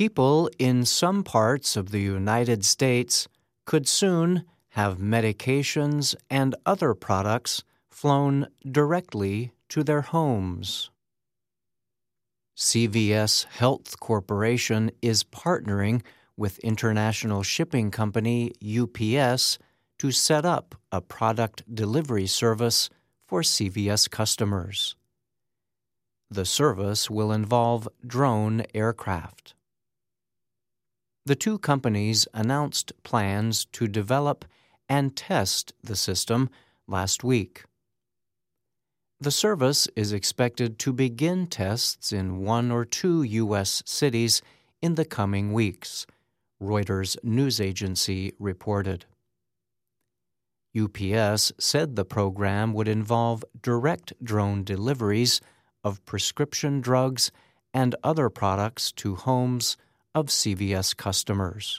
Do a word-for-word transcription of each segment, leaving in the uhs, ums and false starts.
People in some parts of the United States could soon have medications and other products flown directly to their homes. C V S Health Corporation is partnering with international shipping company U P S to set up a product delivery service for C V S customers. The service will involve drone aircraft. The two companies announced plans to develop and test the system last week. The service is expected to begin tests in one or two U S cities in the coming weeks, Reuters news agency reported. U P S said the program would involve direct drone deliveries of prescription drugs and other products to homes of C V S customers.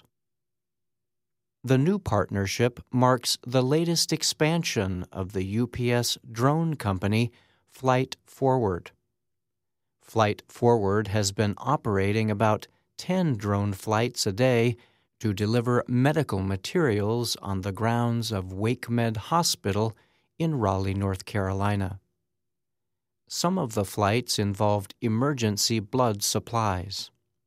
The new partnership marks the latest expansion of the U P S drone company, Flight Forward. Flight Forward has been operating about ten drone flights a day to deliver medical materials on the grounds of WakeMed Hospital in Raleigh, North Carolina. Some of the flights involved emergency blood supplies.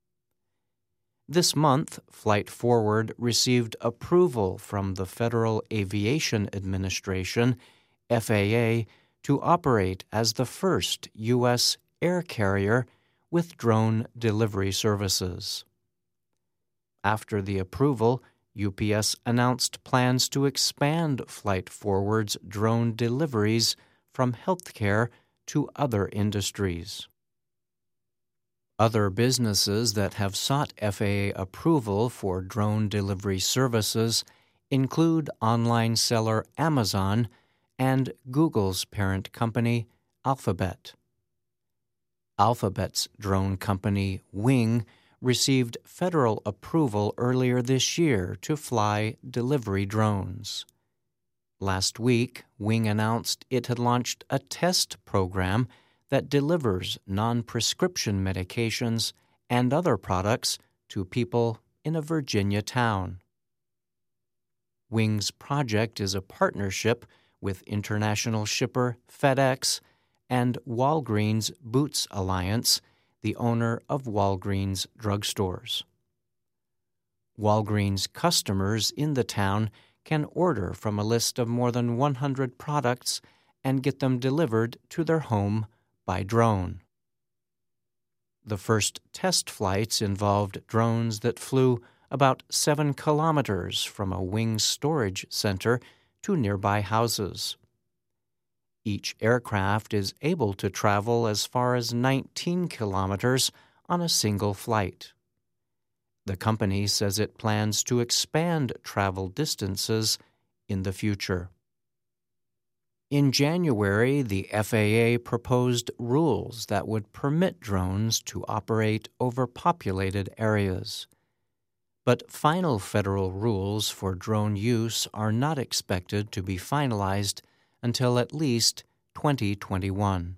This month, Flight Forward received approval from the Federal Aviation Administration, F A A, to operate as the first U S air carrier with drone delivery services. After the approval, U P S announced plans to expand Flight Forward's drone deliveries from healthcare to other industries. Other businesses that have sought F A A approval for drone delivery services include online seller Amazon and Google's parent company, Alphabet. Alphabet's drone company, Wing, received federal approval earlier this year to fly delivery drones. Last week, Wing announced it had launched a test program that delivers non-prescription medications and other products to people in a Virginia town. Wing's project is a partnership with international shipper FedEx and Walgreens Boots Alliance, the owner of Walgreens drugstores. Walgreens customers in the town can order from a list of more than one hundred products and get them delivered to their home by drone. The first test flights involved drones that flew about seven kilometers from a Wing storage center to nearby houses. Each aircraft is able to travel as far as nineteen kilometers on a single flight. The company says it plans to expand travel distances in the future. In January, the F A A proposed rules that would permit drones to operate over populated areas. But final federal rules for drone use are not expected to be finalized until at least twenty twenty-one.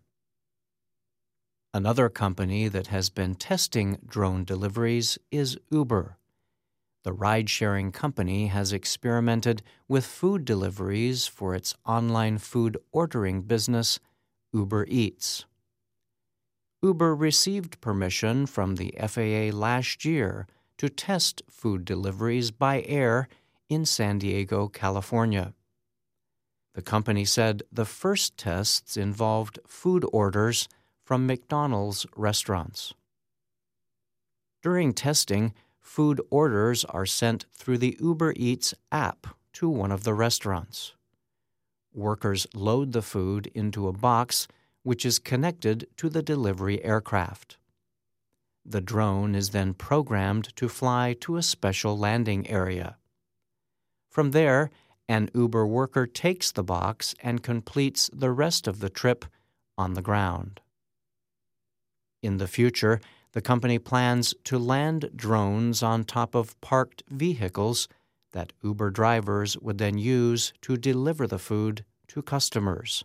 Another company that has been testing drone deliveries is Uber. The ride-sharing company has experimented with food deliveries for its online food ordering business, Uber Eats. Uber received permission from the F A A last year to test food deliveries by air in San Diego, California. The company said the first tests involved food orders from McDonald's restaurants. During testing, food orders are sent through the Uber Eats app to one of the restaurants. Workers load the food into a box which is connected to the delivery aircraft. The drone is then programmed to fly to a special landing area. From there, an Uber worker takes the box and completes the rest of the trip on the ground. In the future, the company plans to land drones on top of parked vehicles that Uber drivers would then use to deliver the food to customers.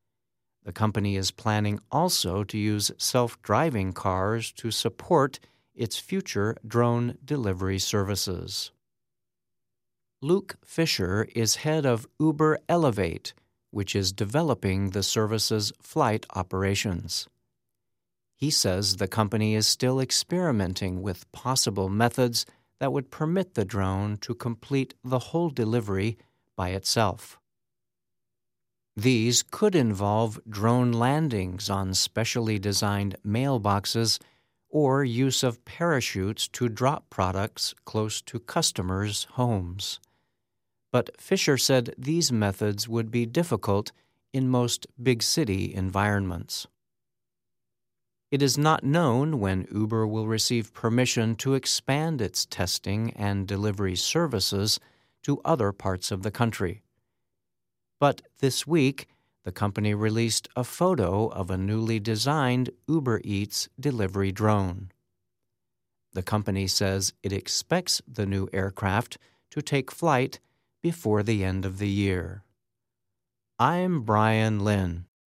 The company is planning also to use self-driving cars to support its future drone delivery services. Luke Fisher is head of Uber Elevate, which is developing the service's flight operations. He says the company is still experimenting with possible methods that would permit the drone to complete the whole delivery by itself. These could involve drone landings on specially designed mailboxes or use of parachutes to drop products close to customers' homes. But Fisher said these methods would be difficult in most big city environments. It is not known when Uber will receive permission to expand its testing and delivery services to other parts of the country. But this week, the company released a photo of a newly designed Uber Eats delivery drone. The company says it expects the new aircraft to take flight before the end of the year. I'm Brian Lynn.